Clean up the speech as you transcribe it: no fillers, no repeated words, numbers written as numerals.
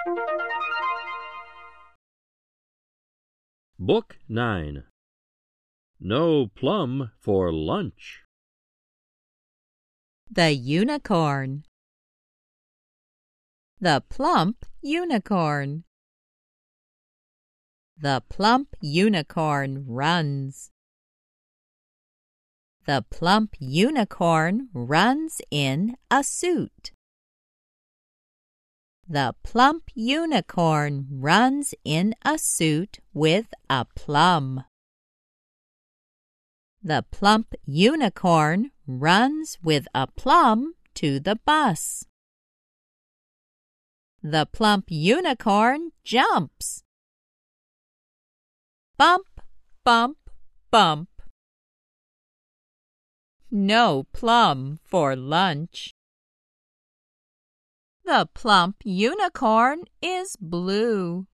Book 9. No plum for lunch. The unicorn. The plump unicorn. The plump unicorn runs. The plump unicorn runs in a suit. The plump unicorn runs in a suit with a plum. The plump unicorn runs with a plum to the bus. The plump unicorn jumps. Bump, bump, bump. No plum for lunch. The plump unicorn is blue.